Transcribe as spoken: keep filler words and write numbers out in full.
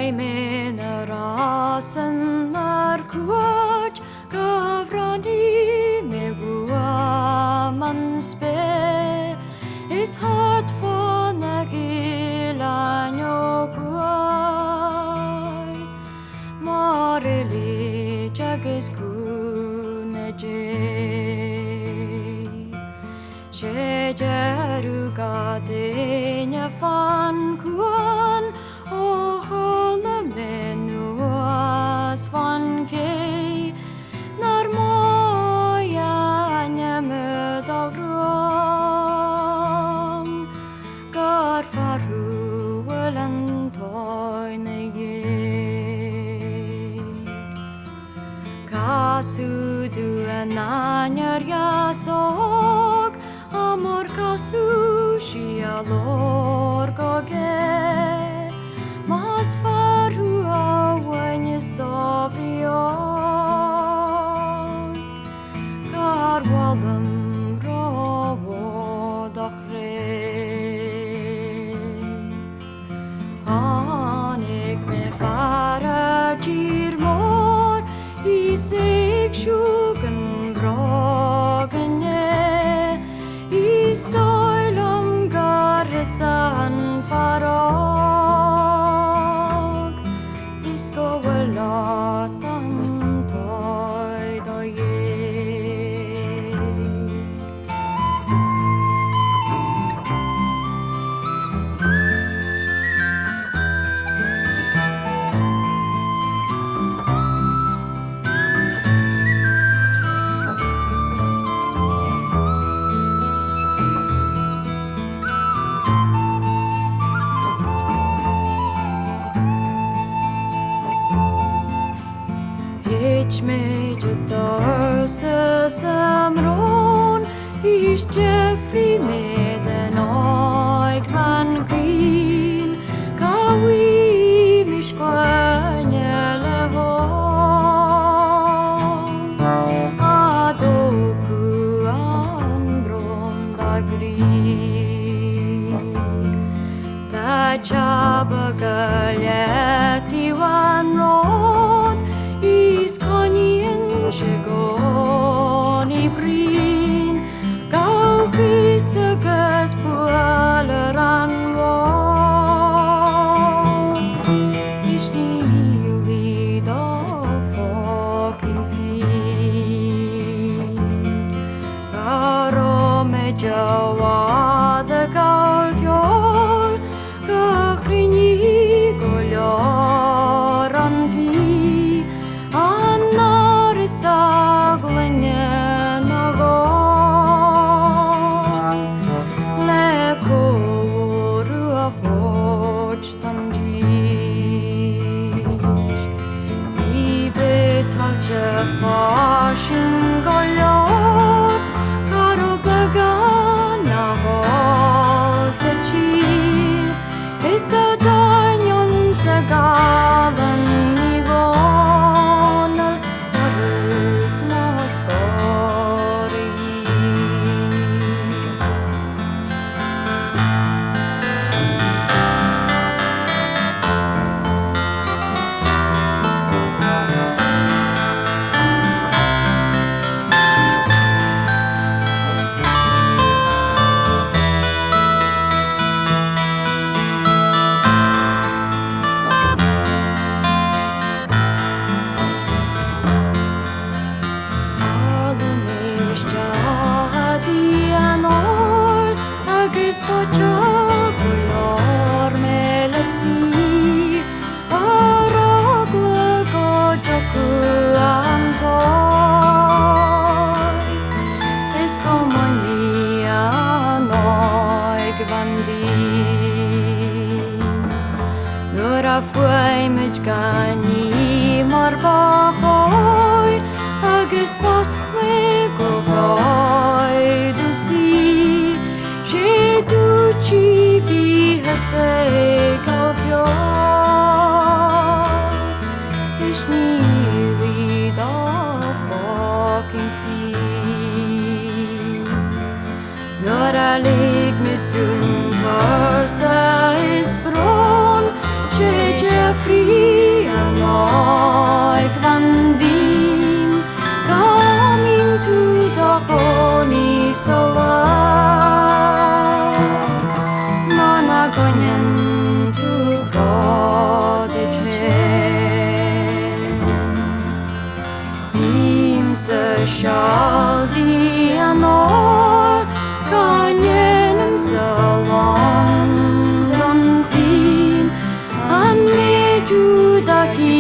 min rasen ar kuach gavrani me gua man spe is hart for nagilanyo kuai marili jagis kuneje Jejaruga denya fan kuan o hola menuas fan ke narmoya nyamedagrum gar faru walantoy nege kasudu ananyar yasok amor kasushi alor goge mas faru awenyes dobrio gar walam rovo dakre panik me fara girmor isik shugan rogenye Stoilom garesan farog Disco welatan toy doye Ich made a dorsa samron Ich Jeffrey made an oig van green Kawi mish kwanyele ho Adoku an brondar green Ta chabagaleti wan rod Is konien shegoni brin Gau pisagas pualeran won Is nili da fucking fin Garo me jawada gaul yol Gagrini golyoranti Saglenye nagon Leko rua pochtanjish Ibe talche fashin golyor Karo bagan nagol sechir Esta danyon sagalan nigonal Fuai mit gani marbahoy agus fosque go boy du si je du chi bi hase gobyo is nili da fucking fee Nor a lig mit dun torsa is bron Jeffrey sala Nana gonyen to God Imse shaldi anor Ganyenim salam dan fin An me judahi